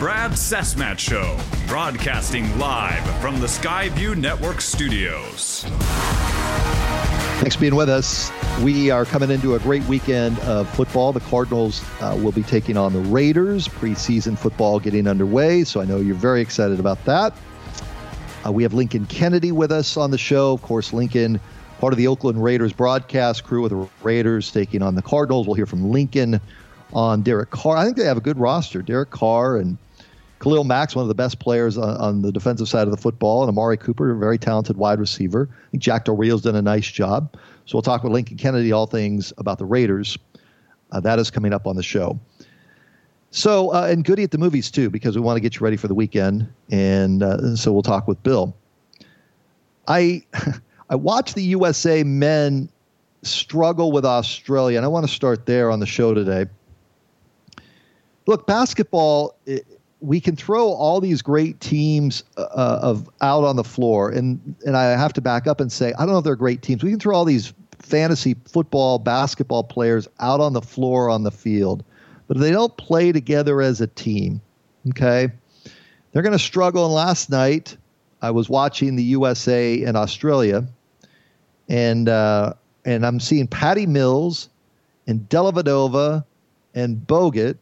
Brad Sesmat Show, broadcasting live from the Skyview Network studios. Thanks for being with us. We are coming into a great weekend of football. The Cardinals will be taking on the Raiders. Preseason football getting underway, so I know you're very excited about that. We have Lincoln Kennedy with us on the show. Of course, Lincoln, part of the Oakland Raiders broadcast crew with the Raiders taking on the Cardinals. We'll hear from Lincoln on Derek Carr. I think they have a good roster. Derek Carr and Khalil Mack's one of the best players on the defensive side of the football, and Amari Cooper, a very talented wide receiver. I think Jack Del Rio's done a nice job. So we'll talk with Lincoln Kennedy, all things about the Raiders. That is coming up on the show. So, and Goody at the movies, too, because we want to get you ready for the weekend. And so we'll talk with Bill. I watched the USA men struggle with Australia, and I want to start there on the show today. Look, basketball, we can throw all these great teams out on the floor, and I have to back up and say, I don't know if they're great teams. We can throw all these fantasy football, basketball players out on the floor on the field, but if they don't play together as a team, okay, they're going to struggle. And last night, I was watching the USA and Australia, and I'm seeing Patty Mills and Dellavedova and Bogut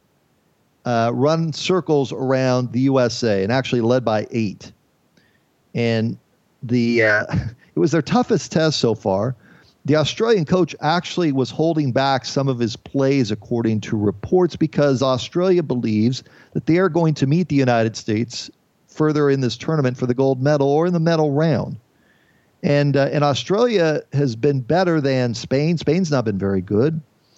run circles around the USA, and actually led by 8. And it was their toughest test so far. The Australian coach actually was holding back some of his plays, according to reports, because Australia believes that they are going to meet the United States further in this tournament for the gold medal or in the medal round. And Australia has been better than Spain. Spain's not been very good.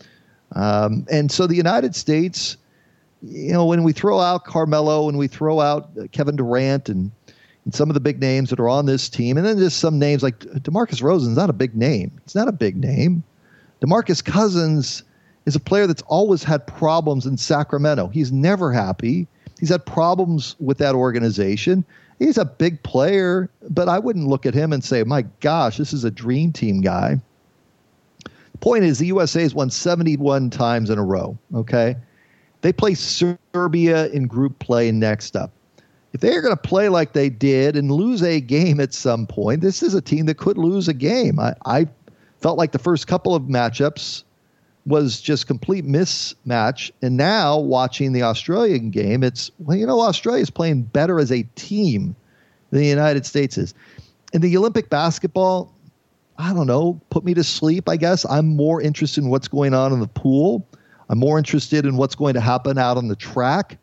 And so the United States, you know, when we throw out Carmelo and we throw out Kevin Durant and some of the big names that are on this team, and then just some names like DeMarcus Rosen's not a big name. It's not a big name. DeMarcus Cousins is a player that's always had problems in Sacramento. He's never happy. He's had problems with that organization. He's a big player, but I wouldn't look at him and say, my gosh, this is a dream team guy. The point is the USA has won 71 times in a row, okay? They play Serbia in group play next up. If they are going to play like they did and lose a game at some point, this is a team that could lose a game. I felt like the first couple of matchups was just complete mismatch. And now watching the Australian game, it's, well, you know, Australia's playing better as a team than the United States is. In the Olympic basketball, I don't know, put me to sleep, I guess. I'm more interested in what's going on in the pool. I'm more interested in what's going to happen out on the track.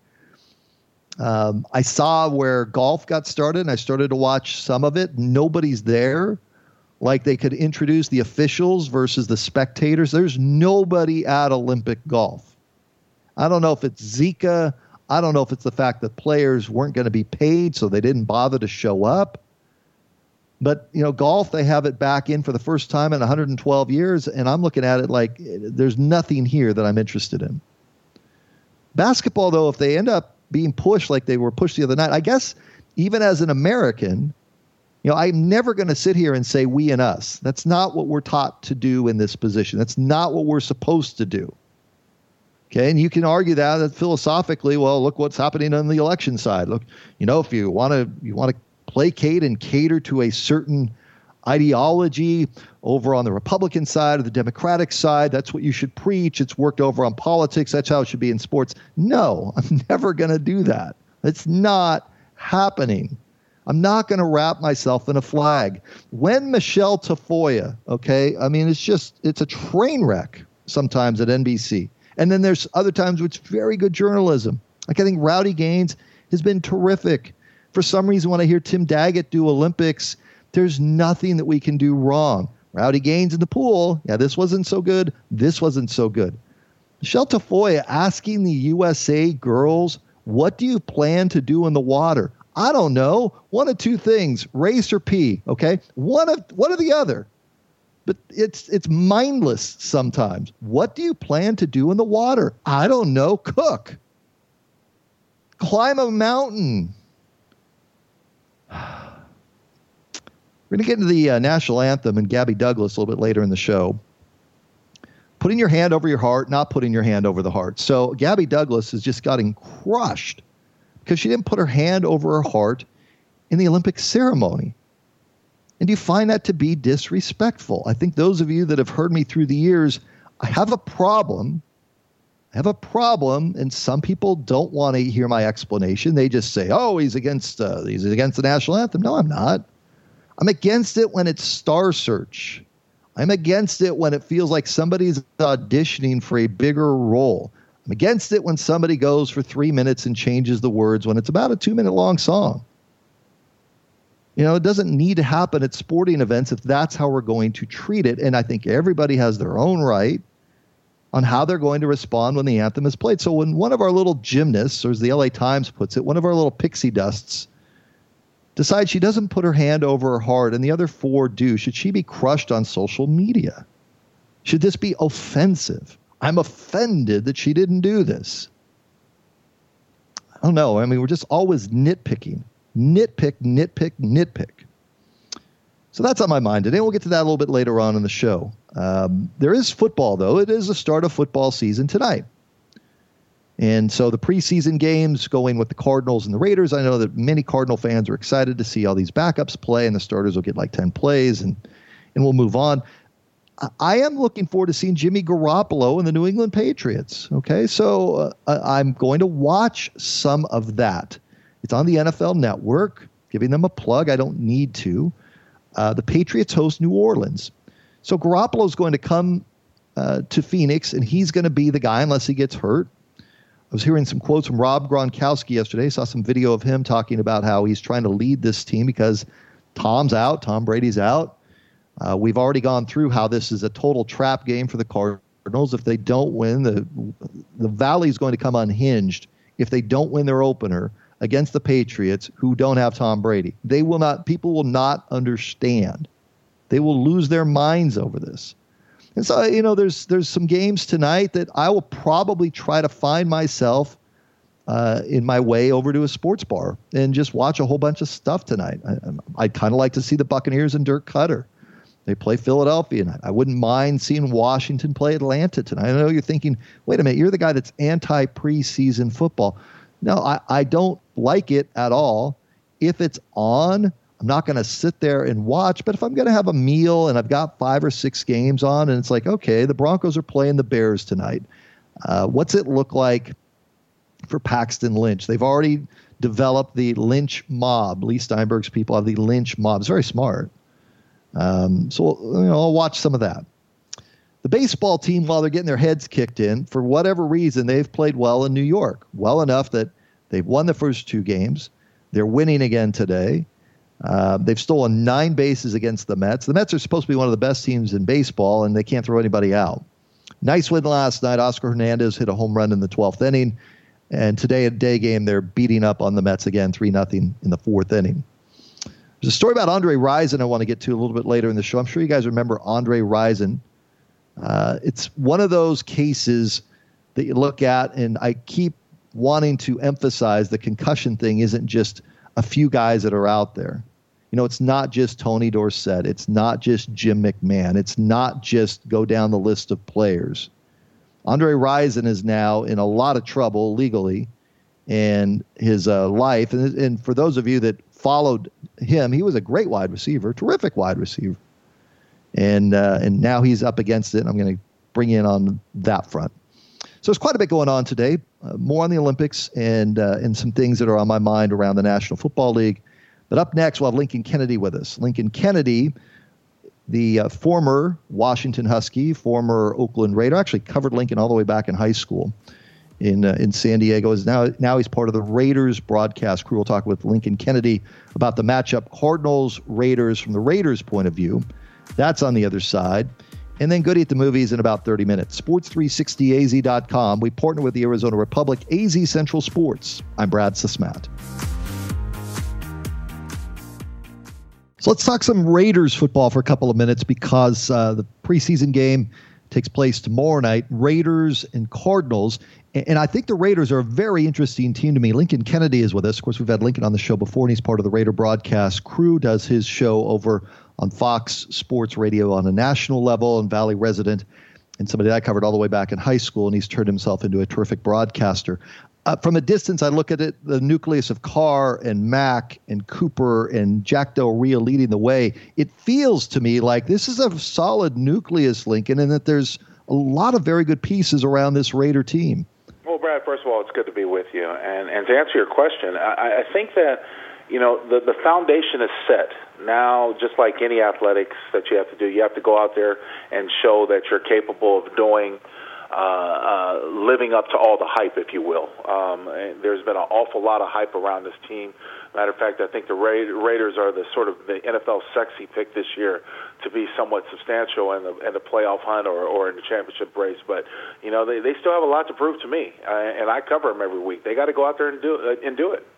I saw where golf got started, and I started to watch some of it. Nobody's there. Like they could introduce the officials versus the spectators. There's nobody at Olympic golf. I don't know if it's Zika. I don't know if it's the fact that players weren't going to be paid, so they didn't bother to show up. But, you know, golf, they have it back in for the first time in 112 years, and I'm looking at it like there's nothing here that I'm interested in. Basketball, though, if they end up being pushed like they were pushed the other night, I guess even as an American, you know, I'm never going to sit here and say we and us. That's not what we're taught to do in this position. That's not what we're supposed to do. Okay, and you can argue that philosophically, well, look what's happening on the election side. Look, you know, if you want to placate and cater to a certain ideology over on the Republican side or the Democratic side, that's what you should preach. It's worked over on politics. That's how it should be in sports. No, I'm never going to do that. It's not happening. I'm not going to wrap myself in a flag. When Michelle Tafoya, okay, I mean, it's a train wreck sometimes at NBC. And then there's other times which very good journalism. Like I think Rowdy Gaines has been terrific. For some reason, when I hear Tim Daggett do Olympics, there's nothing that we can do wrong. Rowdy Gaines in the pool, yeah, this wasn't so good. This wasn't so good. Michelle Tafoya asking the USA girls, what do you plan to do in the water? I don't know. One of two things, race or pee, okay? One or the other. But it's mindless sometimes. What do you plan to do in the water? I don't know. Cook. Climb a mountain. We're going to get into the national anthem and Gabby Douglas a little bit later in the show. Putting your hand over your heart, not putting your hand over the heart. So Gabby Douglas has just gotten crushed because she didn't put her hand over her heart in the Olympic ceremony. And do you find that to be disrespectful? I think those of you that have heard me through the years, I have a problem, and some people don't want to hear my explanation. They just say, oh, he's against the national anthem. No, I'm not. I'm against it when it's Star Search. I'm against it when it feels like somebody's auditioning for a bigger role. I'm against it when somebody goes for 3 minutes and changes the words when it's about a 2-minute long song. It doesn't need to happen at sporting events if that's how we're going to treat it. And I think everybody has their own right on how they're going to respond when the anthem is played. So when one of our little gymnasts, or as the LA Times puts it, one of our little pixie dusts decides she doesn't put her hand over her heart and the other 4 do, should she be crushed on social media? Should this be offensive? I'm offended that she didn't do this. I don't know. I mean, we're just always nitpicking. Nitpick. So that's on my mind today. We'll get to that a little bit later on in the show. There is football, though. It is the start of football season tonight. And so the preseason games going with the Cardinals and the Raiders, I know that many Cardinal fans are excited to see all these backups play, and the starters will get like 10 plays, and we'll move on. I am looking forward to seeing Jimmy Garoppolo and the New England Patriots. Okay, so I'm going to watch some of that. It's on the NFL Network, giving them a plug. I don't need to. The Patriots host New Orleans. So Garoppolo is going to come to Phoenix, and he's going to be the guy unless he gets hurt. I was hearing some quotes from Rob Gronkowski yesterday. Saw some video of him talking about how he's trying to lead this team because Tom's out. Tom Brady's out. We've already gone through how this is a total trap game for the Cardinals. If they don't win, the Valley's going to come unhinged if they don't win their opener against the Patriots, who don't have Tom Brady. People will not understand. They will lose their minds over this. And so, there's some games tonight that I will probably try to find myself in my way over to a sports bar and just watch a whole bunch of stuff tonight. I'd kind of like to see the Buccaneers and Dirk Cutter. They play Philadelphia tonight. I wouldn't mind seeing Washington play Atlanta tonight. I know you're thinking, wait a minute, you're the guy that's anti-preseason football. No, I don't like it at all. If it's on, I'm not going to sit there and watch. But if I'm going to have a meal and I've got 5 or 6 games on and it's like, okay, the Broncos are playing the Bears tonight. What's it look like for Paxton Lynch? They've already developed the Lynch mob. Lee Steinberg's people have the Lynch mob. It's very smart. So I'll watch some of that. The baseball team, while they're getting their heads kicked in, for whatever reason, they've played well in New York. Well enough that they've won the first 2 games. They're winning again today. They've stolen 9 bases against the Mets. The Mets are supposed to be one of the best teams in baseball, and they can't throw anybody out. Nice win last night. Oscar Hernandez hit a home run in the 12th inning. And today at day game, they're beating up on the Mets again, 3-0 in the 4th inning. There's a story about Andre Rison I want to get to a little bit later in the show. I'm sure you guys remember Andre Rison. It's one of those cases that you look at, and I keep wanting to emphasize the concussion thing isn't just a few guys that are out there. It's not just Tony Dorsett. It's not just Jim McMahon. It's not just go down the list of players. Andre Rison is now in a lot of trouble legally in his life. And for those of you that followed him, he was a great wide receiver, terrific wide receiver. And now he's up against it. I'm going to bring in on that front. So there's quite a bit going on today, more on the Olympics and some things that are on my mind around the National Football League. But up next, we'll have Lincoln Kennedy with us. Lincoln Kennedy, the former Washington Husky, former Oakland Raider, actually covered Lincoln all the way back in high school in San Diego. Now he's part of the Raiders broadcast crew. We'll talk with Lincoln Kennedy about the matchup Cardinals-Raiders from the Raiders' point of view. That's on the other side. And then Goody at the Movies in about 30 minutes. Sports360az.com. We partner with the Arizona Republic, AZ Central Sports. I'm Brad Sismat. So let's talk some Raiders football for a couple of minutes because the preseason game takes place tomorrow night. Raiders and Cardinals. And I think the Raiders are a very interesting team to me. Lincoln Kennedy is with us. Of course, we've had Lincoln on the show before, and he's part of the Raider broadcast crew, does his show over on Fox Sports Radio on a national level, and Valley resident, and somebody that I covered all the way back in high school, and he's turned himself into a terrific broadcaster. From a distance, I look at it, the nucleus of Carr and Mack and Cooper and Jack Del Rio leading the way. It feels to me like this is a solid nucleus, Lincoln, and that there's a lot of very good pieces around this Raider team. Well, Brad, first of all, it's good to be with you. And to answer your question, I think that, the foundation is set. Now, just like any athletics that you have to do, you have to go out there and show that you're capable of doing living up to all the hype, if you will. And there's been an awful lot of hype around this team. Matter of fact, I think the Raiders are the sort of the NFL sexy pick this year to be somewhat substantial in the playoff hunt or in the championship race. But they still have a lot to prove to me, and I cover them every week. They got to go out there and do it.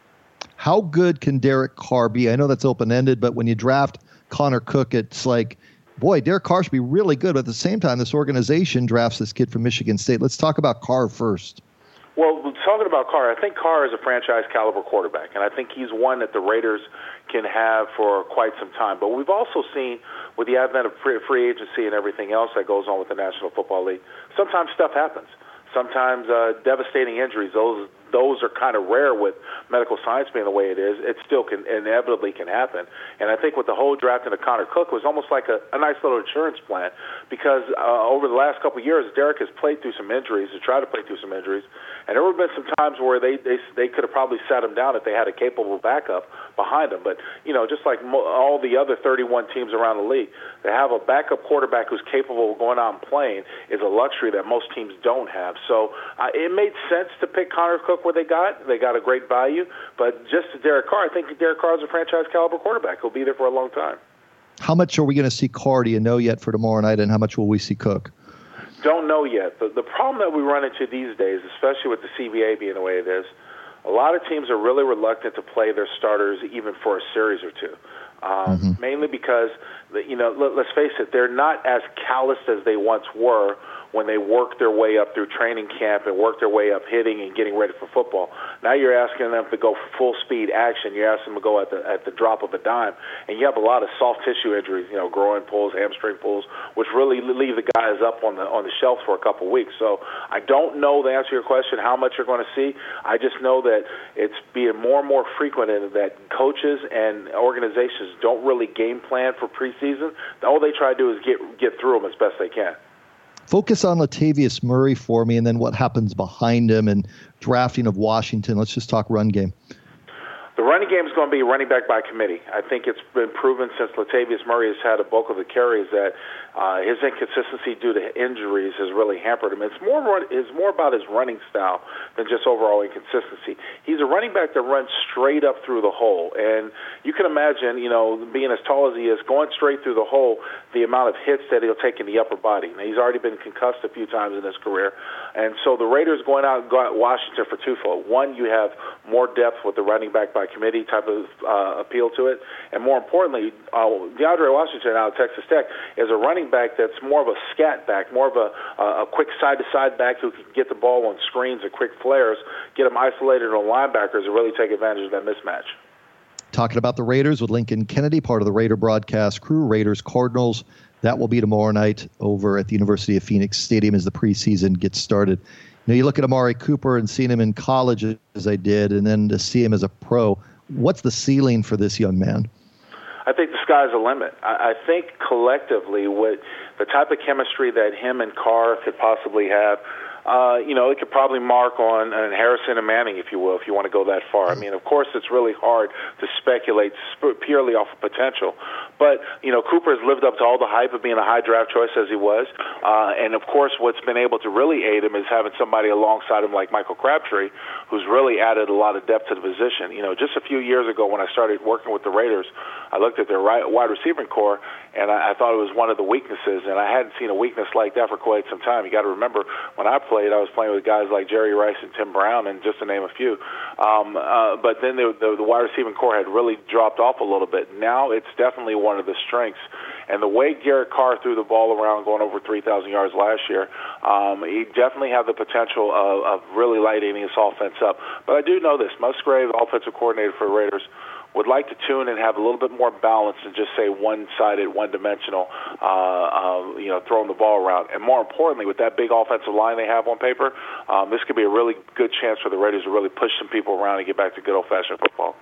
How good can Derek Carr be? I know that's open-ended, but when you draft Connor Cook, it's like, boy, Derek Carr should be really good. But at the same time, this organization drafts this kid from Michigan State. Let's talk about Carr first. Well, talking about Carr, I think Carr is a franchise-caliber quarterback, and I think he's one that the Raiders can have for quite some time. But we've also seen, with the advent of free agency and everything else that goes on with the National Football League, sometimes stuff happens. Sometimes devastating injuries, those are kind of rare with medical science being the way it is. It still inevitably can happen. And I think with the whole drafting of Connor Cook was almost like a nice little insurance plan, because over the last couple of years, Derek has played through some injuries, or tried to play through some injuries, and there have been some times where they could have probably sat him down if they had a capable backup behind him. But, just like all the other 31 teams around the league, to have a backup quarterback who's capable of going out and playing is a luxury that most teams don't have. So it made sense to pick Connor Cook where they got. They got a great value. But just to Derek Carr, I think Derek Carr is a franchise-caliber quarterback. He'll be there for a long time. How much are we going to see Carr, do you know yet, for tomorrow night, and how much will we see Cook? Don't know yet. The problem that we run into these days, especially with the CBA being the way it is, a lot of teams are really reluctant to play their starters even for a series or two. Mainly because, let's face it, they're not as calloused as they once were when they worked their way up through training camp and worked their way up hitting and getting ready for football. Now you're asking them to go for full speed action. You're asking them to go at the drop of a dime, and you have a lot of soft tissue injuries, groin pulls, hamstring pulls, which really leave the guys up on the shelf for a couple weeks. So I don't know the answer to your question how much you're going to see. I just know that it's being more and more frequent that coaches and organizations don't really game plan for preseason. All they try to do is get through them as best they can. Focus on Latavius Murray for me, and then what happens behind him and drafting of Washington. Let's just talk run game. The running game is going to be running back by committee. I think it's been proven since Latavius Murray has had a bulk of the carries that his inconsistency due to injuries has really hampered him. It's more about his running style than just overall inconsistency. He's a running back that runs straight up through the hole, and you can imagine, being as tall as he is, going straight through the hole, the amount of hits that he'll take in the upper body. Now, he's already been concussed a few times in his career, and so the Raiders going out and got Washington for twofold. One, you have more depth with the running back by committee type of appeal to it, and more importantly, DeAndre Washington out of Texas Tech is a running back that's more of a scat back, more of a quick side-to-side back who can get the ball on screens and quick flares, get them isolated on linebackers, and really take advantage of that mismatch. Talking about the Raiders with Lincoln Kennedy, part of the Raider broadcast crew. Raiders Cardinals, that will be tomorrow night over at the University of Phoenix Stadium as the preseason gets started. You look at Amari Cooper and seeing him in college as I did, and then to see him as a pro. What's the ceiling for this young man? I think the sky's the limit. I think collectively with the type of chemistry that him and Carr could possibly have, it could probably mark on Harrison and Manning, if you will, if you want to go that far. I mean, of course, it's really hard to speculate purely off of potential. But, Cooper has lived up to all the hype of being a high draft choice as he was. And, of course, what's been able to really aid him is having somebody alongside him like Michael Crabtree, who's really added a lot of depth to the position. Just a few years ago when I started working with the Raiders, I looked at their wide receiving core, and I thought it was one of the weaknesses. And I hadn't seen a weakness like that for quite some time. You got to remember, when I was playing with guys like Jerry Rice and Tim Brown, and just to name a few. But then the wide receiving core had really dropped off a little bit. Now it's definitely one of the strengths. And the way Garrett Carr threw the ball around, going over 3,000 yards last year, he definitely had the potential of really lighting his offense up. But I do know this. Musgrave, offensive coordinator for the Raiders, would like to tune and have a little bit more balance than just say one-sided, one-dimensional, throwing the ball around. And more importantly, with that big offensive line they have on paper, this could be a really good chance for the Raiders to really push some people around and get back to good old-fashioned football.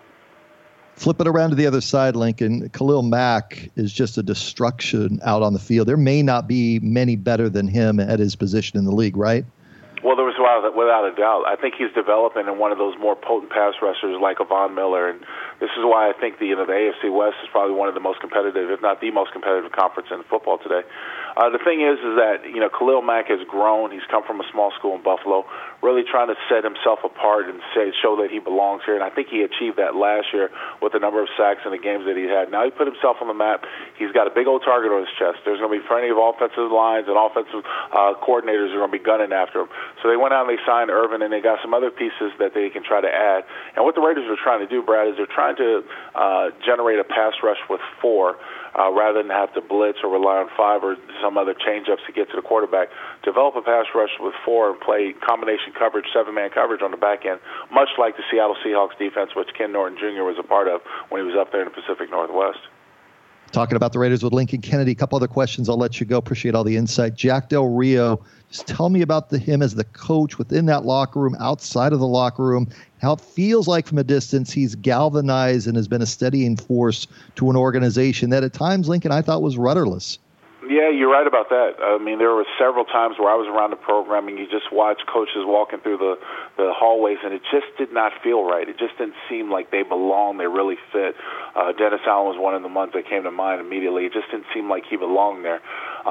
Flip it around to the other side, Lincoln. Khalil Mack is just a destruction out on the field. There may not be many better than him at his position in the league, right? Well, there was without a doubt. I think he's developing in one of those more potent pass rushers like a Von Miller, and this is why I think the AFC West is probably one of the most competitive, if not the most competitive conference in football today. The thing is that Khalil Mack has grown. He's come from a small school in Buffalo, really trying to set himself apart and show that he belongs here. And I think he achieved that last year with the number of sacks in the games that he had. Now he put himself on the map. He's got a big old target on his chest. There's going to be plenty of offensive lines and offensive coordinators who are going to be gunning after him. So they went out and they signed Irvin, and they got some other pieces that they can try to add. And what the Raiders are trying to do, Brad, is they're trying to generate a pass rush with 4 rather than have to blitz or rely on 5 or some other change-ups to get to the quarterback. Develop a pass rush with 4 and play combination coverage, 7-man coverage on the back end, much like the Seattle Seahawks defense, which Ken Norton Jr. was a part of when he was up there in the Pacific Northwest. Talking about the Raiders with Lincoln Kennedy. A couple other questions. I'll let you go. Appreciate all the insight. Jack Del Rio, just tell me about him as the coach within that locker room, outside of the locker room, how it feels like from a distance he's galvanized and has been a steadying force to an organization that at times, Lincoln, I thought was rudderless. Yeah, you're right about that. I mean, there were several times where I was around the program and you just watch coaches walking through the hallways, and it just did not feel right. It just didn't seem like they belonged. They really fit. Dennis Allen was one of the ones that came to mind immediately. It just didn't seem like he belonged there.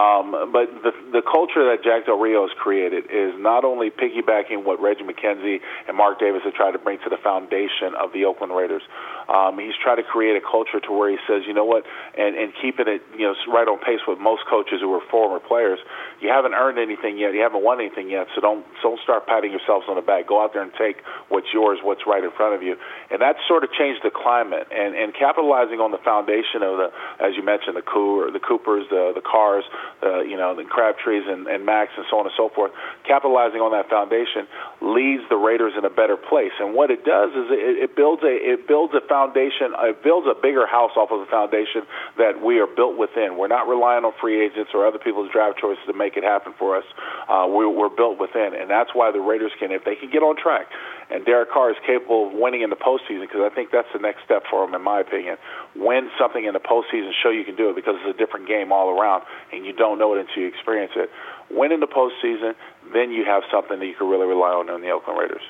But the culture that Jack Del Rio has created is not only piggybacking what Reggie McKenzie and Mark Davis have tried to bring to the foundation of the Oakland Raiders. He's tried to create a culture to where he says, you know what, and keeping it right on pace with most coaches who are former players. You haven't earned anything yet. You haven't won anything yet, so don't start patting yourselves on the back. Go out there and take what's yours, what's right in front of you. And that sort of changed the climate. And capitalizing on the foundation of as you mentioned, the Coopers, the Carrs, the Crabtrees and Max and so on and so forth, capitalizing on that foundation leaves the Raiders in a better place. And what it does is it builds a foundation, it builds a bigger house off of the foundation that we are built within. We're not relying on free agents or other people's draft choices to make it happen for us. We're built within, and that's why the Raiders can, if they can get on track, and Derek Carr is capable of winning in the postseason, because I think that's the next step for him, in my opinion. Win something in the postseason, show you can do it, because it's a different game all around, and you don't know it until you experience it. Win in the postseason, then you have something that you can really rely on in the Oakland Raiders.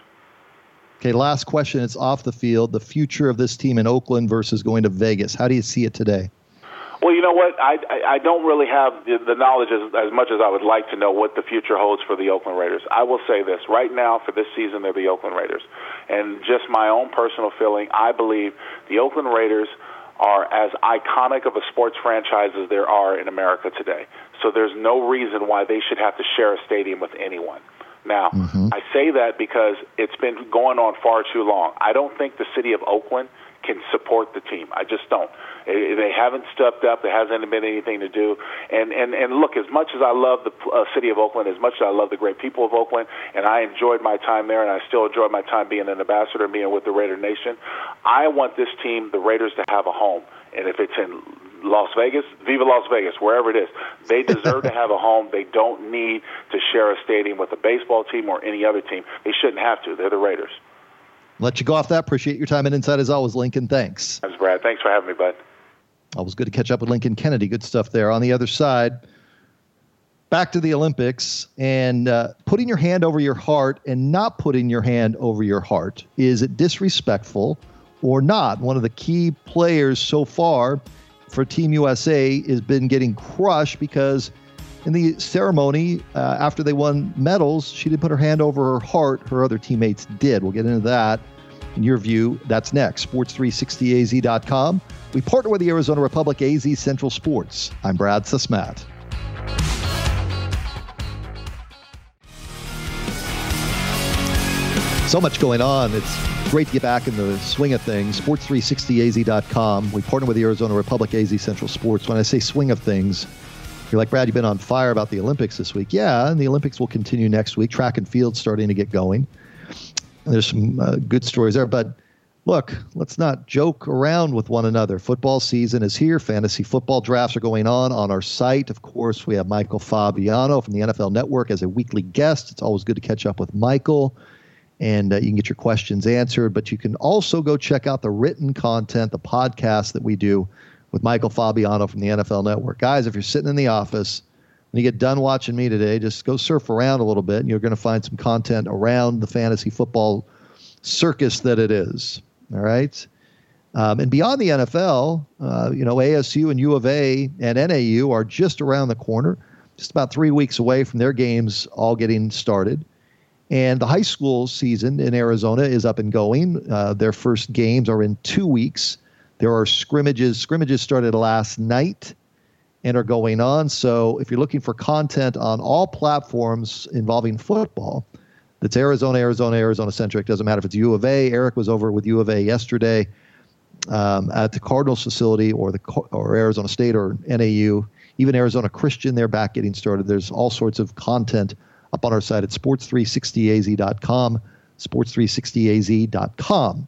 Okay, last question. It's off the field. The future of this team in Oakland versus going to Vegas. How do you see it today? Well, you know what? I don't really have the knowledge as much as I would like to know what the future holds for the Oakland Raiders. I will say this. Right now, for this season, they're the Oakland Raiders. And just my own personal feeling, I believe the Oakland Raiders are as iconic of a sports franchise as there are in America today. So there's no reason why they should have to share a stadium with anyone. Now, I say that because it's been going on far too long. I don't think the city of Oakland can support the team. I just don't. They haven't stepped up. There hasn't been anything to do. And look, as much as I love the city of Oakland, as much as I love the great people of Oakland, and I enjoyed my time there, and I still enjoy my time being an ambassador and being with the Raider Nation, I want this team, the Raiders, to have a home. And if it's in Las Vegas, Viva Las Vegas, wherever it is, they deserve to have a home. They don't need to share a stadium with a baseball team or any other team. They shouldn't have to. They're the Raiders. Let you go off that. Appreciate your time and insight as always, Lincoln. Thanks. Thanks, Brad. Thanks for having me, bud. Always good to catch up with Lincoln Kennedy. Good stuff there. On the other side, back to the Olympics, and putting your hand over your heart and not putting your hand over your heart. Is it disrespectful or not? One of the key players so far for Team USA has been getting crushed because in the ceremony, after they won medals, she didn't put her hand over her heart. Her other teammates did. We'll get into that. In your view, that's next. Sports360az.com. We partner with the Arizona Republic AZ Central Sports. I'm Brad Susmat. So much going on. It's great to get back in the swing of things. Sports360az.com. We partner with the Arizona Republic AZ Central Sports. When I say swing of things, you're like, Brad, you've been on fire about the Olympics this week. Yeah, and the Olympics will continue next week. Track and field starting to get going. There's some good stories there. But Look, let's not joke around with one another. Football season is here. Fantasy football drafts are going on our site. Of course, we have Michael Fabiano from the NFL Network as a weekly guest. It's always good to catch up with Michael, and you can get your questions answered. But you can also go check out the written content, the podcast that we do with Michael Fabiano from the NFL Network. Guys, if you're sitting in the office, when you get done watching me today, just go surf around a little bit, and you're going to find some content around the fantasy football circus that it is. All right. And beyond the NFL, ASU and U of A and NAU are just around the corner, just about 3 weeks away from their games all getting started. And the high school season in Arizona is up and going. Their first games are in 2 weeks. There are scrimmages. Scrimmages started last night and are going on. So if you're looking for content on all platforms involving football, that's Arizona-centric. Doesn't matter if it's U of A. Eric was over with U of A yesterday at the Cardinals facility or Arizona State or NAU. Even Arizona Christian, they're back getting started. There's all sorts of content up on our site at sports360az.com, sports360az.com.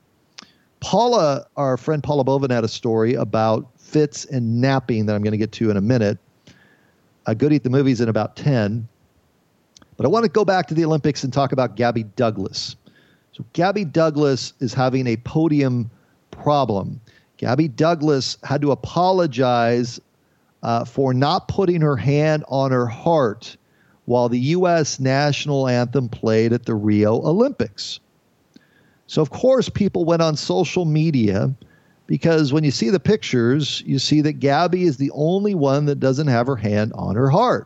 Our friend Paula Bovin had a story about fits and napping that I'm going to get to in a minute. Good Eat the Movies in about 10. But I want to go back to the Olympics and talk about Gabby Douglas. So Gabby Douglas is having a podium problem. Gabby Douglas had to apologize for not putting her hand on her heart while the U.S. national anthem played at the Rio Olympics. So, of course, people went on social media because when you see the pictures, you see that Gabby is the only one that doesn't have her hand on her heart.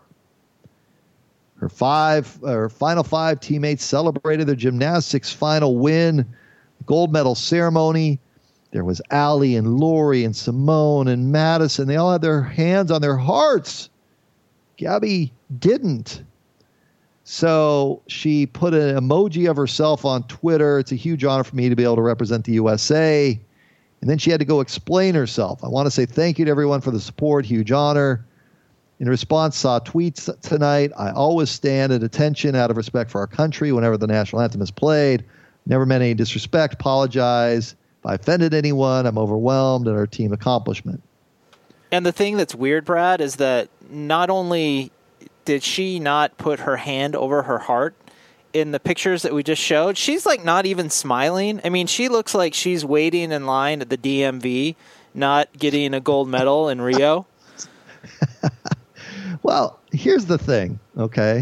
Her final five teammates celebrated their gymnastics final win, gold medal ceremony. There was Allie and Lori and Simone and Madison. They all had their hands on their hearts. Gabby didn't. So she put an emoji of herself on Twitter. It's a huge honor for me to be able to represent the USA. And then she had to go explain herself. I want to say thank you to everyone for the support. Huge honor. In response, saw tweets tonight. I always stand at attention out of respect for our country whenever the national anthem is played. Never meant any disrespect. Apologize. If I offended anyone, I'm overwhelmed at our team accomplishment. And the thing that's weird, Brad, is that not only did she not put her hand over her heart in the pictures that we just showed, she's like not even smiling. I mean, she looks like she's waiting in line at the DMV, not getting a gold medal in Rio. Well, here's the thing, okay?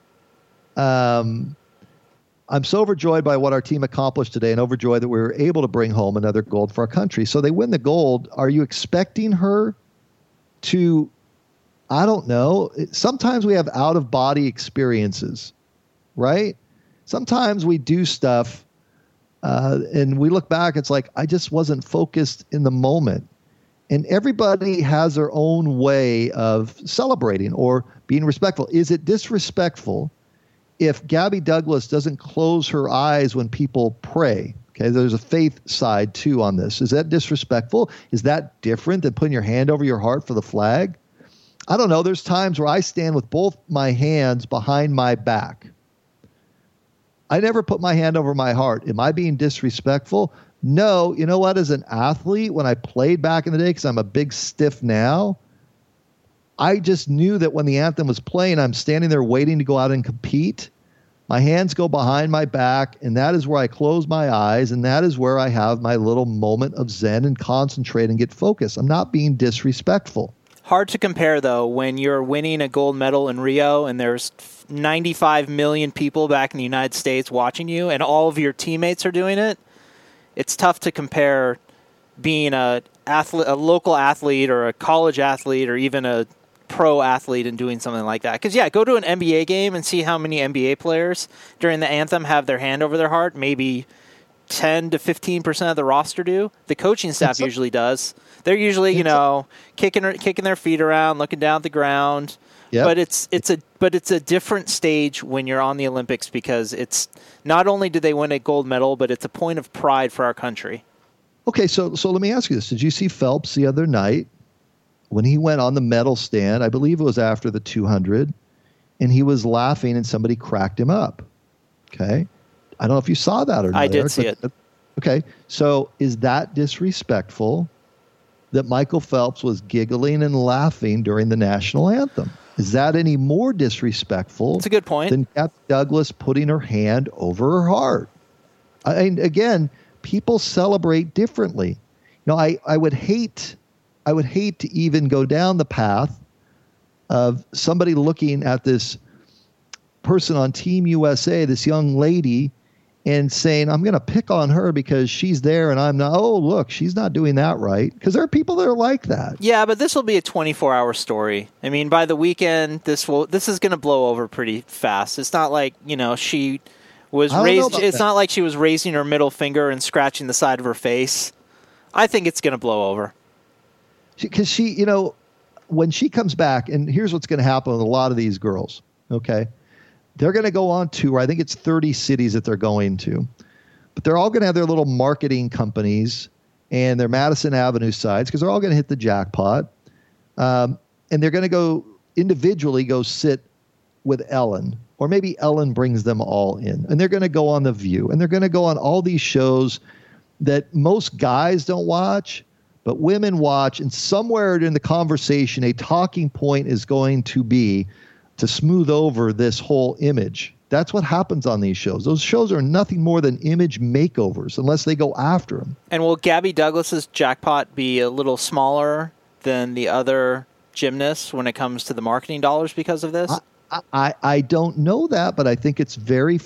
I'm so overjoyed by what our team accomplished today and overjoyed that we were able to bring home another gold for our country. So they win the gold. Are you expecting her to, I don't know, sometimes we have out-of-body experiences, right? Sometimes we do stuff and we look back, it's like, I just wasn't focused in the moment. And everybody has their own way of celebrating or being respectful. Is it disrespectful if Gabby Douglas doesn't close her eyes when people pray? Okay, there's a faith side too on this. Is that disrespectful? Is that different than putting your hand over your heart for the flag? I don't know. There's times where I stand with both my hands behind my back. I never put my hand over my heart. Am I being disrespectful? No. You know what? As an athlete, when I played back in the day, because I'm a big stiff now, I just knew that when the anthem was playing, I'm standing there waiting to go out and compete. My hands go behind my back, and that is where I close my eyes, and that is where I have my little moment of zen and concentrate and get focused. I'm not being disrespectful. Hard to compare, though, when you're winning a gold medal in Rio and there's 95 million people back in the United States watching you and all of your teammates are doing it. It's tough to compare being a local athlete or a college athlete or even a pro athlete and doing something like that. Because, yeah, go to an NBA game and see how many NBA players during the anthem have their hand over their heart. Maybe 10 to 15% of the roster do. The coaching staff usually does. They're usually, kicking their feet around, looking down at the ground. Yep. But it's a different stage when you're on the Olympics because it's not only do they win a gold medal, but it's a point of pride for our country. Okay, so let me ask you this. Did you see Phelps the other night when he went on the medal stand? I believe it was after the 200, and he was laughing and somebody cracked him up. Okay? I don't know if you saw that or not. I did see it. Okay, so is that disrespectful that Michael Phelps was giggling and laughing during the national anthem? Is that any more disrespectful That's a good point. than Gabby Douglas putting her hand over her heart? Again, people celebrate differently. I would hate to even go down the path of somebody looking at this person on Team USA, this young lady, and saying, I'm going to pick on her because she's there and I'm not. Oh, look, she's not doing that right. Because there are people that are like that. Yeah, but this will be a 24-hour story. I mean, by the weekend, this is going to blow over pretty fast. It's not like, she was raised. It's not like she was raising her middle finger and scratching the side of her face. I think it's going to blow over. Because she, when she comes back, and here's what's going to happen with a lot of these girls, okay? They're going to go on tour. I think it's 30 cities that they're going to. But they're all going to have their little marketing companies and their Madison Avenue sides because they're all going to hit the jackpot. And they're going to go individually go sit with Ellen. Or maybe Ellen brings them all in. And they're going to go on The View. And they're going to go on all these shows that most guys don't watch, but women watch. And somewhere in the conversation, a talking point is going to be to smooth over this whole image. That's what happens on these shows. Those shows are nothing more than image makeovers unless they go after them. And will Gabby Douglas's jackpot be a little smaller than the other gymnasts when it comes to the marketing dollars because of this? I don't know that, but I think it's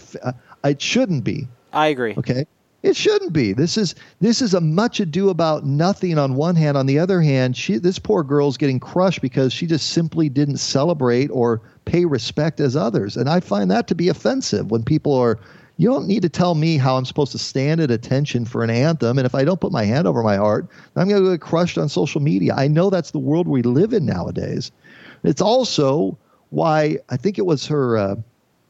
it shouldn't be. I agree. Okay. It shouldn't be. This is a much ado about nothing on one hand. On the other hand, this poor girl's getting crushed because she just simply didn't celebrate or pay respect as others. And I find that to be offensive when people are, you don't need to tell me how I'm supposed to stand at attention for an anthem. And if I don't put my hand over my heart, I'm going to get crushed on social media. I know that's the world we live in nowadays. It's also why I think it was her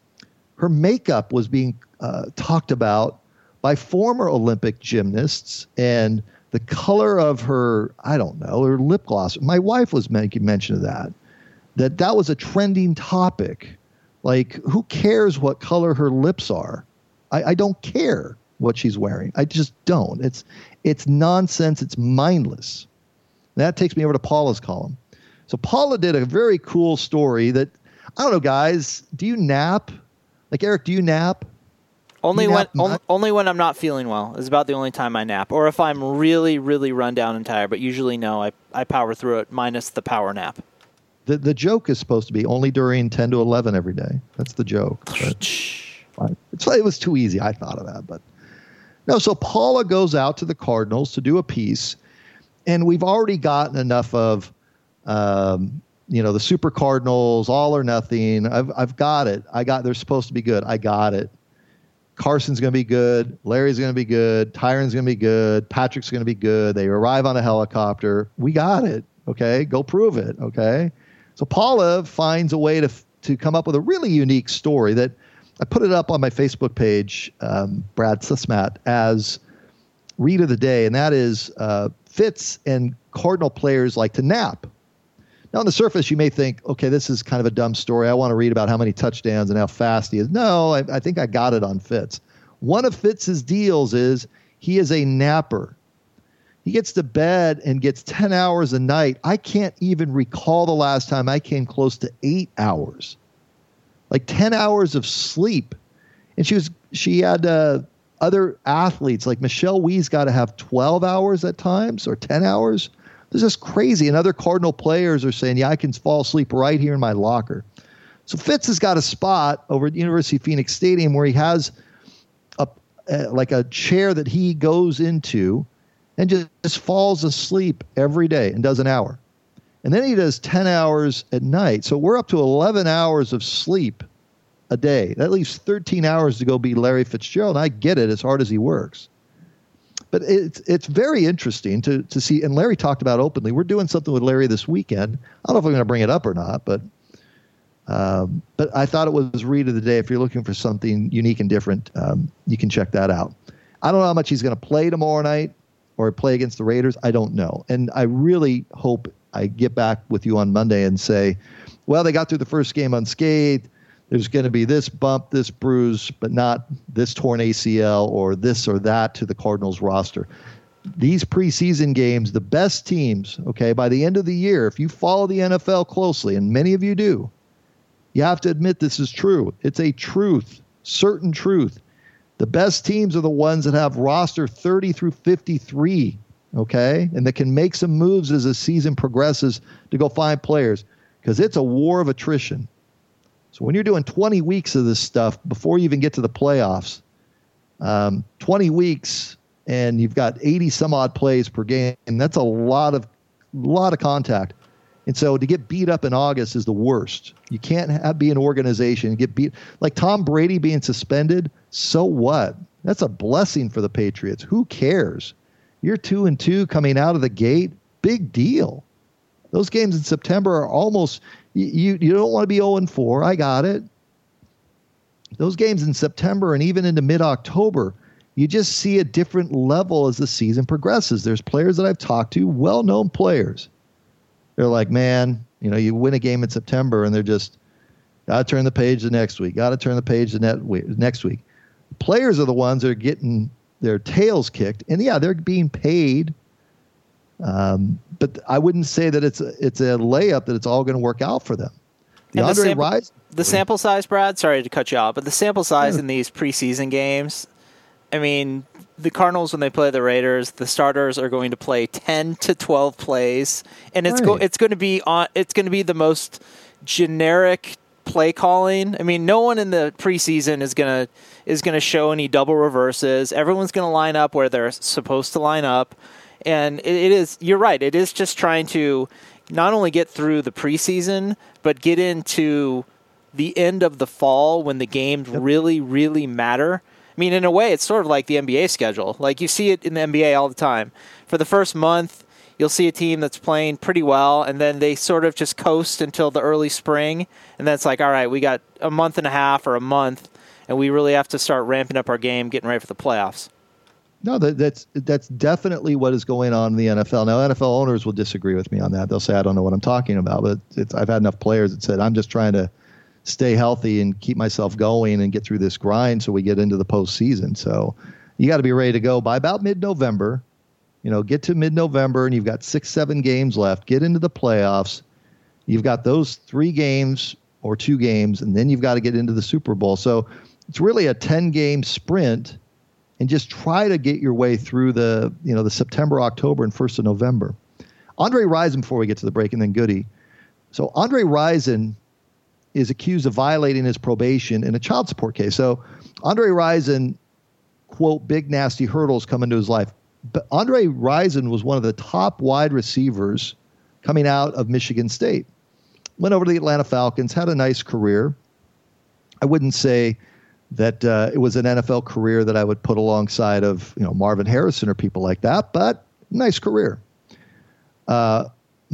makeup was being talked about by former Olympic gymnasts, and the color of her, I don't know, her lip gloss. My wife was making mention of that was a trending topic. Like, who cares what color her lips are? I don't care what she's wearing. I just don't. It's nonsense. It's mindless. And that takes me over to Paula's column. So Paula did a very cool story that, I don't know, guys, do you nap? Like, Eric, do you nap? Only when I'm not feeling well is about the only time I nap. Or if I'm really, really run down and tired. But usually, no, I power through it minus the power nap. The joke is supposed to be only during 10 to 11 every day. That's the joke. It was too easy. I thought of that. But no, so Paula goes out to the Cardinals to do a piece. And we've already gotten enough of, the Super Cardinals, all or nothing. I've got it. They're supposed to be good. I got it. Carson's going to be good. Larry's going to be good. Tyron's going to be good. Patrick's going to be good. They arrive on a helicopter. We got it. Okay. Go prove it. Okay. So Paula finds a way to come up with a really unique story that I put it up on my Facebook page, Brad Sussmat, as read of the day. And that is Fitz and Cardinal players like to nap. Now, on the surface, you may think, okay, this is kind of a dumb story. I want to read about how many touchdowns and how fast he is. No, I think I got it on Fitz. One of Fitz's deals is he is a napper. He gets to bed and gets 10 hours a night. I can't even recall the last time I came close to 8 hours. Like 10 hours of sleep. And she had other athletes, like Michelle Wee's got to have 12 hours at times or 10 hours. This is crazy. And other Cardinal players are saying, yeah, I can fall asleep right here in my locker. So Fitz has got a spot over at University of Phoenix Stadium where he has a chair that he goes into and just falls asleep every day and does an hour. And then he does 10 hours at night. So we're up to 11 hours of sleep a day. That leaves 13 hours to go be Larry Fitzgerald. And I get it as hard as he works. But it's very interesting to see, and Larry talked about openly, we're doing something with Larry this weekend. I don't know if I'm going to bring it up or not, but I thought it was read of the day. If you're looking for something unique and different, you can check that out. I don't know how much he's going to play tomorrow night or play against the Raiders. I don't know. And I really hope I get back with you on Monday and say, well, they got through the first game unscathed. there's going to be this bump, this bruise, but not this torn ACL or this or that to the Cardinals roster. These preseason games, the best teams, okay, by the end of the year, if you follow the NFL closely, and many of you do, you have to admit this is true. It's a truth, certain truth. The best teams are the ones that have roster 30 through 53, okay, and that can make some moves as the season progresses to go find players, because it's a war of attrition. So when you're doing 20 weeks of this stuff before you even get to the playoffs, 20 weeks and you've got 80 some odd plays per game, and that's a lot of contact. And so to get beat up in August is the worst. You can't be an organization and get beat. Like Tom Brady being suspended, so what? That's a blessing for the Patriots. Who cares? You're 2-2 coming out of the gate. Big deal. Those games in September are almost, you don't want to be 0-4. I got it. Those games in September and even into mid-October, you just see a different level as the season progresses. There's players that I've talked to, well-known players. They're like, man, you win a game in September and they're just, got to turn the page the next week. Got to turn the page the next week. Players are the ones that are getting their tails kicked. And, yeah, they're being paid. But I wouldn't say that it's a layup that it's all going to work out for them. The sample size, Brad, sorry to cut you off, but the sample size in these preseason games, I mean, the Cardinals, when they play the Raiders, the starters are going to play 10 to 12 plays, and it's going to be the most generic play calling. I mean, no one in the preseason is going to show any double reverses. Everyone's going to line up where they're supposed to line up, and you're right. It is just trying to not only get through the preseason, but get into the end of the fall when the games really, really matter. I mean, in a way, it's sort of like the NBA schedule. Like, you see it in the NBA all the time. For the first month, you'll see a team that's playing pretty well, and then they sort of just coast until the early spring, and then it's like, all right, we got a month and a half or a month, and we really have to start ramping up our game, getting ready for the playoffs. No, that's definitely what is going on in the NFL. Now, NFL owners will disagree with me on that. They'll say, I don't know what I'm talking about, but I've had enough players that said, I'm just trying to stay healthy and keep myself going and get through this grind so we get into the postseason. So you got to be ready to go by about mid-November. Get to mid-November and you've got 6-7 games left. Get into the playoffs. You've got those 3 games or 2 games, and then you've got to get into the Super Bowl. So it's really a 10-game sprint, and just try to get your way through the September, October, and 1st of November. Andre Rison, before we get to the break, and then Goody. So Andre Rison is accused of violating his probation in a child support case. So Andre Rison, quote, big nasty hurdles come into his life. But Andre Rison was one of the top wide receivers coming out of Michigan State. Went over to the Atlanta Falcons, had a nice career. I wouldn't say that it was an NFL career that I would put alongside of Marvin Harrison or people like that, but nice career. Andre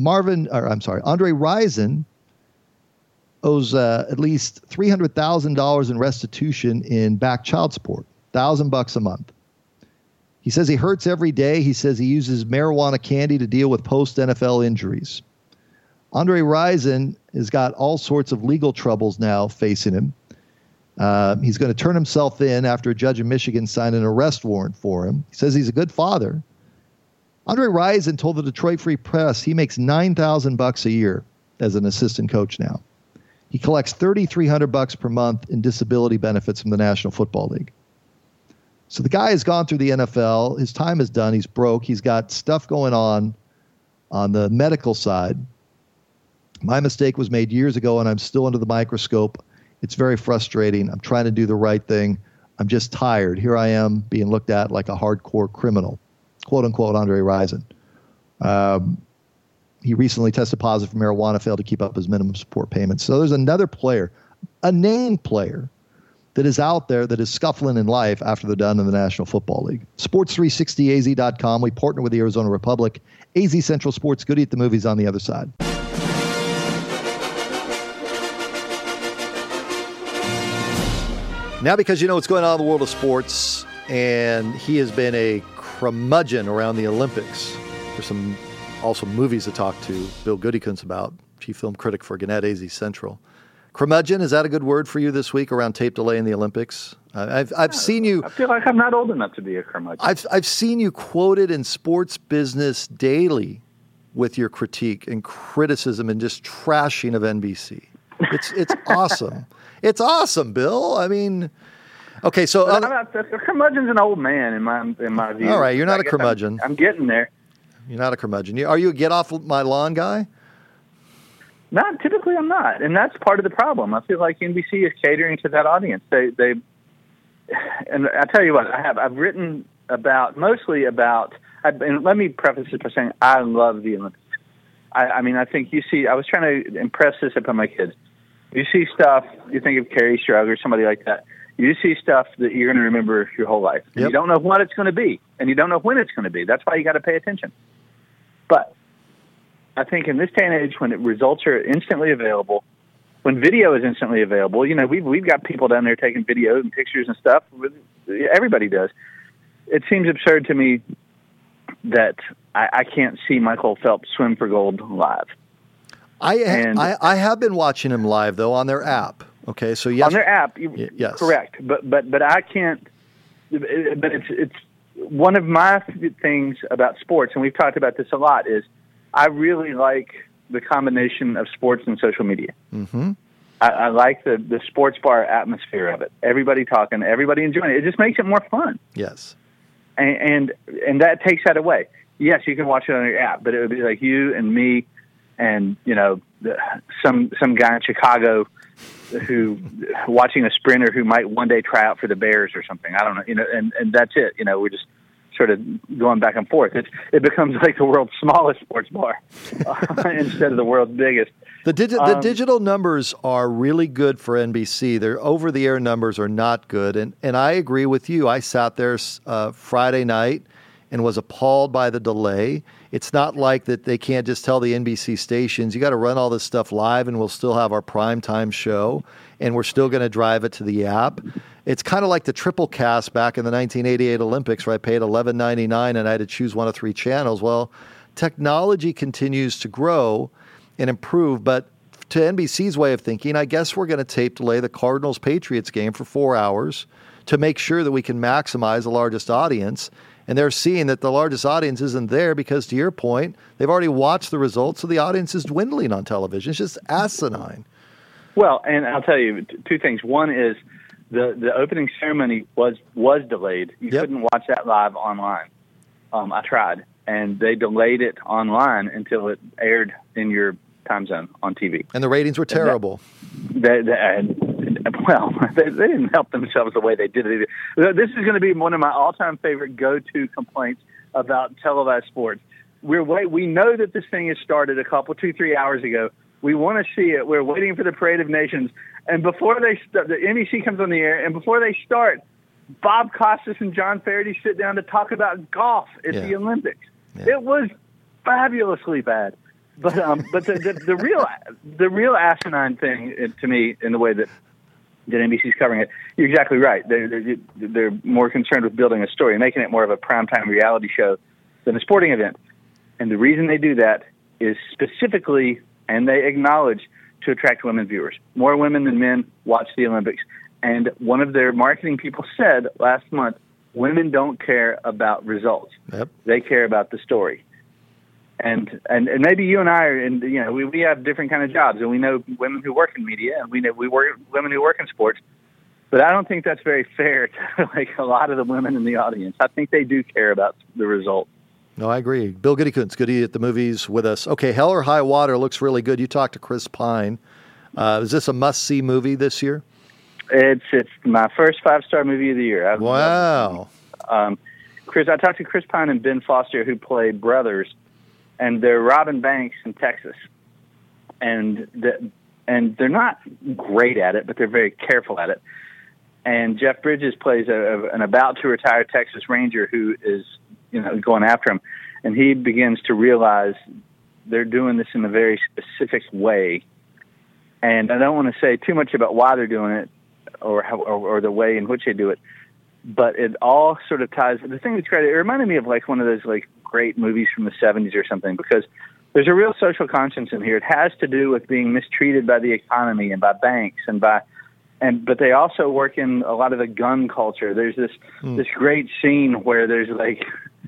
Rison owes at least $300,000 in restitution in back child support, $1,000 a month. He says he hurts every day. He says he uses marijuana candy to deal with post-NFL injuries. Andre Rison has got all sorts of legal troubles now facing him. He's going to turn himself in after a judge in Michigan signed an arrest warrant for him. He says he's a good father. Andre Rison told the Detroit Free Press he makes $9,000 a year as an assistant coach now. He collects $3,300 per month in disability benefits from the National Football League. So the guy has gone through the NFL. His time is done. He's broke. He's got stuff going on the medical side. My mistake was made years ago, and I'm still under the microscope. It's very frustrating. I'm trying to do the right thing. I'm just tired. Here I am being looked at like a hardcore criminal, quote unquote, Andre Rison. He recently tested positive for marijuana, failed to keep up his minimum support payments. So there's another player, a named player, that is out there that is scuffling in life after they're done in the National Football League. Sports360az.com. We partner with the Arizona Republic. AZ Central Sports. Goody at the movies on the other side. Now, because you know what's going on in the world of sports, and he has been a curmudgeon around the Olympics. There's some also movies to talk to Bill Goodykins about, chief film critic for Gannett AZ Central. Curmudgeon, is that a good word for you this week around tape delay in the Olympics? I've seen you. I feel like I'm not old enough to be a curmudgeon. I've seen you quoted in Sports Business Daily with your critique and criticism and just trashing of NBC. It's awesome. It's awesome, Bill. I mean, okay, so a curmudgeon's an old man in my view. All right, you're not a curmudgeon. I'm getting there. You're not a curmudgeon. Are you a get off my lawn guy? Not typically. I'm not, and that's part of the problem. I feel like NBC is catering to that audience. They and I tell you what, I've written mostly about. And let me preface this by saying I love the Olympics. I mean, I think you see. I was trying to impress this upon my kids. You see stuff. You think of Kerry Strug or somebody like that. You see stuff that you're going to remember your whole life. And you don't know what it's going to be, and you don't know when it's going to be. That's why you got to pay attention. But I think in this day and age, when results are instantly available, when video is instantly available, we've got people down there taking videos and pictures and stuff. Everybody does. It seems absurd to me that I can't see Michael Phelps swim for gold live. I have been watching him live though on their app. Okay, so yes, on their app, yes, correct. But I can't. But it's one of my things about sports, and we've talked about this a lot. Is I really like the combination of sports and social media. Mm-hmm. I like the sports bar atmosphere of it. Everybody talking, everybody enjoying it. It just makes it more fun. Yes, and that takes that away. Yes, you can watch it on your app, but it would be like you and me, and some guy in Chicago who watching a sprinter who might one day try out for the Bears or something. I don't know, and that's it. We're just sort of going back and forth. It becomes like the world's smallest sports bar instead of the world's biggest. The digital numbers are really good for NBC. Their over-the-air numbers are not good, and I agree with you. I sat there Friday night and was appalled by the delay. It's not like that they can't just tell the NBC stations, you got to run all this stuff live and we'll still have our primetime show and we're still going to drive it to the app. It's kind of like the triple cast back in the 1988 Olympics where I paid $11.99 and I had to choose one of 3 channels. Well, technology continues to grow and improve, but to NBC's way of thinking, I guess we're going to tape delay the Cardinals-Patriots game for 4 hours to make sure that we can maximize the largest audience. And they're seeing that the largest audience isn't there because, to your point, they've already watched the results, so the audience is dwindling on television. It's just asinine. Well, and I'll tell you 2 things. One is the opening ceremony was delayed. You couldn't watch that live online. I tried, and they delayed it online until it aired in your time zone on TV. And the ratings were terrible. They didn't help themselves the way they did it either. This is going to be one of my all-time favorite go-to complaints about televised sports. We know that this thing has started 2-3 hours ago. We want to see it. We're waiting for the Parade of Nations. And before they start, the NBC comes on the air, and before they start, Bob Costas and John Faraday sit down to talk about golf at the Olympics. Yeah. It was fabulously bad. But the real asinine thing to me in the way that NBC's covering it, you're exactly right. They're more concerned with building a story, making it more of a primetime reality show than a sporting event. And the reason they do that is specifically, and they acknowledge, to attract women viewers. More women than men watch the Olympics. And one of their marketing people said last month, women don't care about results. Yep. They care about the story. And maybe you and I are, and we have different kind of jobs, and we know women who work in media, and we work women who work in sports. But I don't think that's very fair to a lot of the women in the audience. I think they do care about the result. No, I agree. Bill Goody-Kuntz, good to eat at the movies with us. Okay, Hell or High Water looks really good. You talked to Chris Pine. Is this a must-see movie this year? It's my first 5-star movie of the year. Wow. I talked to Chris Pine and Ben Foster, who play brothers. And they're robbing banks in Texas, and they're not great at it, but they're very careful at it. And Jeff Bridges plays an about to retire Texas Ranger who is going after him, and he begins to realize they're doing this in a very specific way. And I don't want to say too much about why they're doing it or the way in which they do it, but it all sort of ties. The thing that's great, it reminded me of one of those great movies from the 70s or something, because there's a real social conscience in here. It has to do with being mistreated by the economy and by banks but they also work in a lot of the gun culture. There's this great scene where there's like,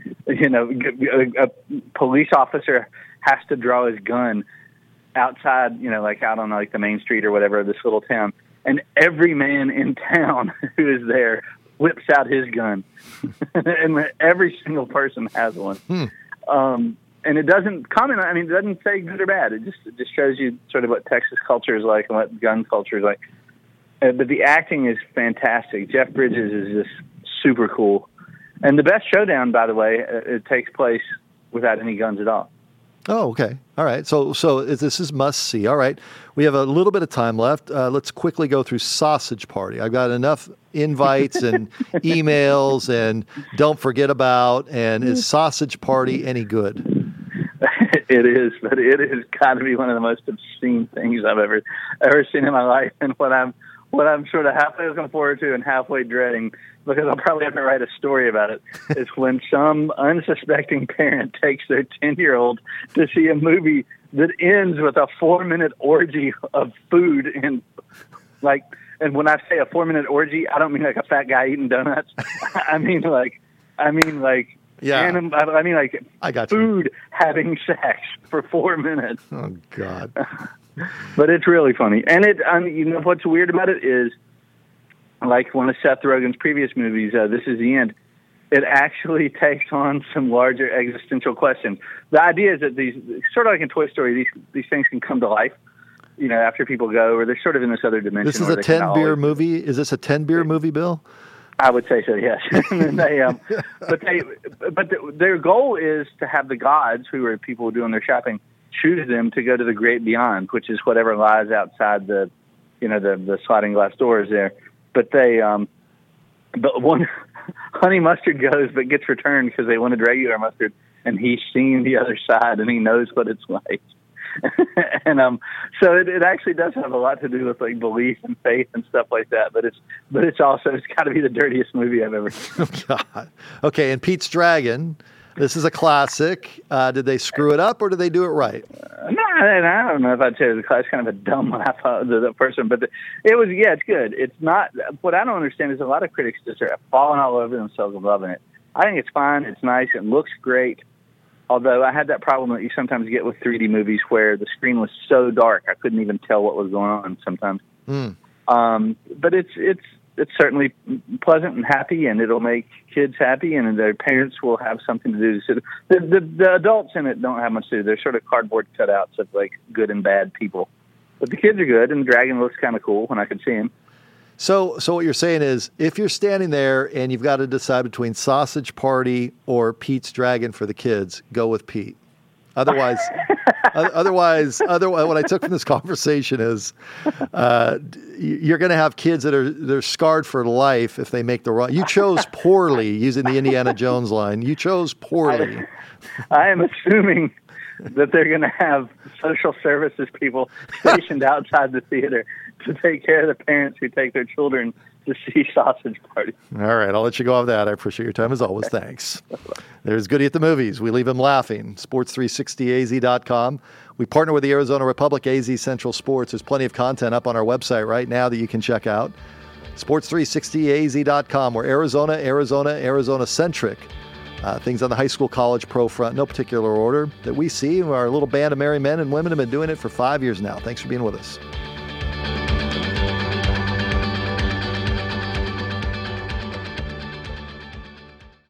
a police officer has to draw his gun outside, like out on like the main street or whatever of this little town, and every man in town who is there whips out his gun, and every single person has one. And it doesn't comment. It doesn't say good or bad. It just shows you sort of what Texas culture is like and what gun culture is like. But the acting is fantastic. Jeff Bridges is just super cool. And the best showdown, by the way, it takes place without any guns at all. Oh, okay. All right. So this is must see. All right. We have a little bit of time left. Let's quickly go through Sausage Party. I've got enough invites and emails and don't forget about. And is Sausage Party any good? It is, but it has got to be one of the most obscene things I've ever seen in my life. And what I'm sort of halfway looking forward to and halfway dreading, because I'll probably have to write a story about it, is when some unsuspecting parent takes their 10-year-old to see a movie that ends with a 4-minute orgy of food and when I say a 4-minute orgy, I don't mean like a fat guy eating donuts. I mean like yeah. I got food having sex for 4 minutes. Oh God. But it's really funny. And what's weird about it is, like one of Seth Rogen's previous movies, This Is the End, it actually takes on some larger existential questions. The idea is that these, sort of like in Toy Story, these things can come to life, after people go, or they're sort of in this other dimension. This is a 10-beer movie? Is this a 10-beer movie, Bill? I would say so, yes. But their goal is to have the gods, who are people doing their shopping, choose them to go to the great beyond, which is whatever lies outside the sliding glass doors there. But but one Honey Mustard goes but gets returned because they wanted regular mustard, and he's seen the other side and he knows what it's like. And so it actually does have a lot to do with like belief and faith and stuff like that. But it's got to be the dirtiest movie I've ever seen. God. Okay, and Pete's Dragon. This is a classic. Did they screw it up or did they do it right? No, I don't know if I'd say it was kind of a dumb one. I thought the person, but it was. Yeah, it's good. It's not. What I don't understand is a lot of critics just are falling all over themselves and loving it. I think it's fine. It's nice. It looks great. Although I had that problem that you sometimes get with 3D movies where the screen was so dark I couldn't even tell what was going on sometimes. But it's certainly pleasant and happy, and it'll make kids happy, and their parents will have something to do. So the adults in it don't have much to do. They're sort of cardboard cutouts of like good and bad people. But the kids are good, and the dragon looks kind of cool when I can see him. So what you're saying is, if you're standing there and you've got to decide between Sausage Party or Pete's Dragon for the kids, go with Pete. Otherwise, what I took from this conversation is you're going to have kids they're scarred for life if they make the wrong. You chose poorly, using the Indiana Jones line. You chose poorly. I am assuming that they're going to have social services people stationed outside the theater to take care of the parents who take their children to see Sausage Party. All right, I'll let you go off that. I appreciate your time as always. Thanks. There's Goody at the Movies. We leave him laughing. Sports360az.com. We partner with the Arizona Republic, AZ Central Sports. There's plenty of content up on our website right now that you can check out. Sports360az.com. We're Arizona-centric. Things on the high school, college, pro front, no particular order that we see. Our little band of merry men and women have been doing it for 5 years now. Thanks for being with us.